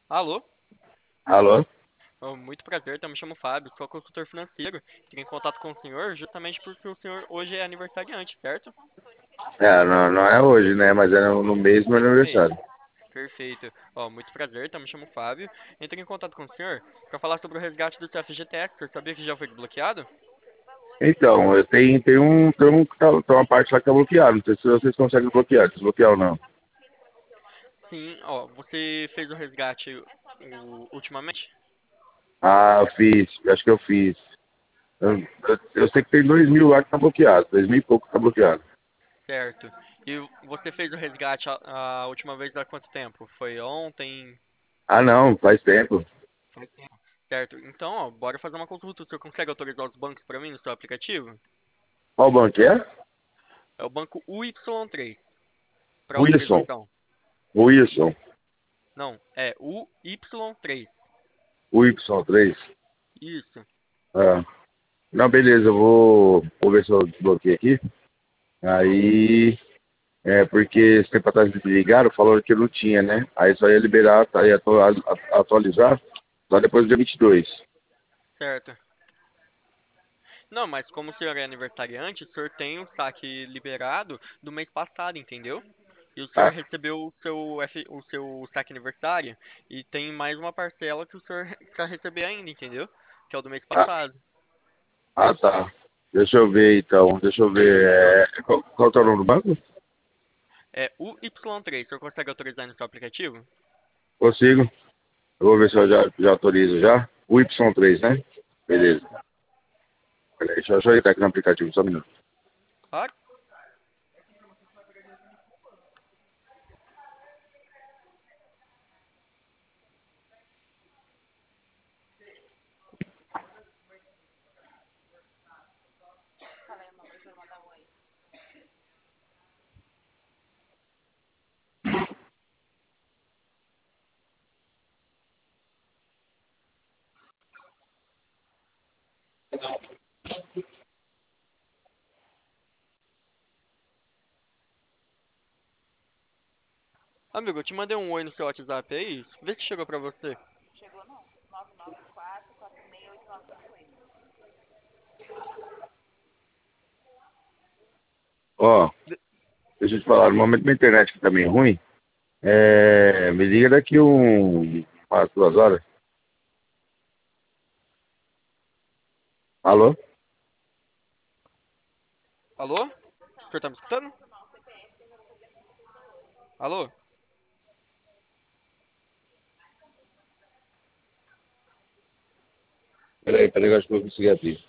Alô? Alô? Muito prazer, eu me chamo Fábio, sou consultor financeiro. Entrei em contato com o senhor justamente porque o senhor hoje é aniversariante, certo? É, não, não é hoje, né? Mas é no mês do meu Esse mês. aniversário. Perfeito. Muito prazer, eu me chamo Fábio. Entrei em contato com o senhor para falar sobre o resgate do seu FGTS. O senhor sabia que já foi desbloqueado? Então, eu tem uma parte lá que tá bloqueada. Não sei se vocês conseguem bloquear, desbloquear ou não. Sim, você fez o resgate ultimamente? Ah, eu fiz, acho que eu fiz. Eu sei que tem 2.000 lá que tá bloqueado, 2.000 e pouco tá bloqueado. Certo. E você fez o resgate a última vez há quanto tempo? Foi ontem? Ah, não, faz tempo. Faz tempo. Certo. Então, bora fazer uma consulta. O senhor consegue autorizar os bancos para mim no seu aplicativo? Qual banco é? É o banco UY3 para Wilson. autorização. Wilson. Não, é UY3. O Y3. Isso. Ah. Não, beleza, vou ver se eu desbloqueio aqui. Aí, porque esse tempo atrás me ligaram, falaram que não tinha, né? Aí só ia liberar, atualizar só depois do dia 22. Certo. Não, mas como o senhor é aniversariante, o senhor tem o saque liberado do mês passado, entendeu? E o senhor Ah, recebeu o seu saque aniversário e tem mais uma parcela que o senhor precisa receber ainda, entendeu? Que é o do mês ah, passado. tá. Deixa eu ver então, deixa eu ver. Qual que é o nome do banco? É UY3. O senhor consegue autorizar no seu aplicativo? Consigo. Eu vou ver se eu já autorizo já. O Y3, né? Beleza. Isso. Peraí, deixa eu entrar aqui no aplicativo, só um minuto. Claro. Amigo, eu te mandei um oi no seu WhatsApp aí. Vê se chegou pra você. Ó, deixa eu te falar, no momento minha internet que tá meio ruim, me liga daqui umas 2 horas. Alô? Alô? O senhor tá me escutando? Alô? Peraí, eu acho que eu vou conseguir abrir.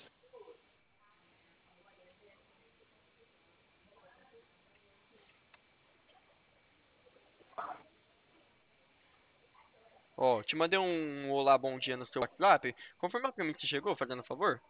Te mandei um olá, bom dia no seu WhatsApp. Confirma pra mim se chegou, fazendo um favor.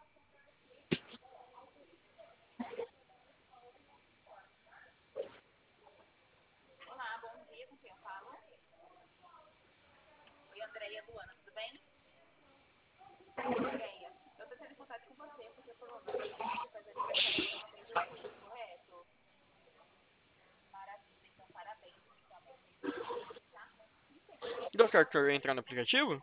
Deu certo pra eu entrar no aplicativo?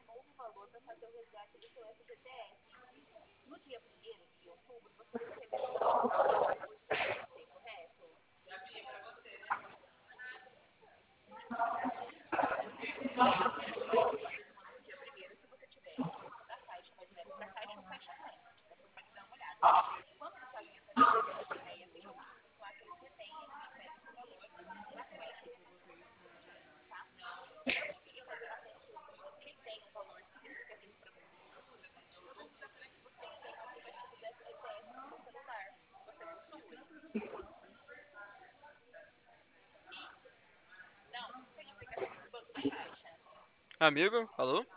Amigo, alô?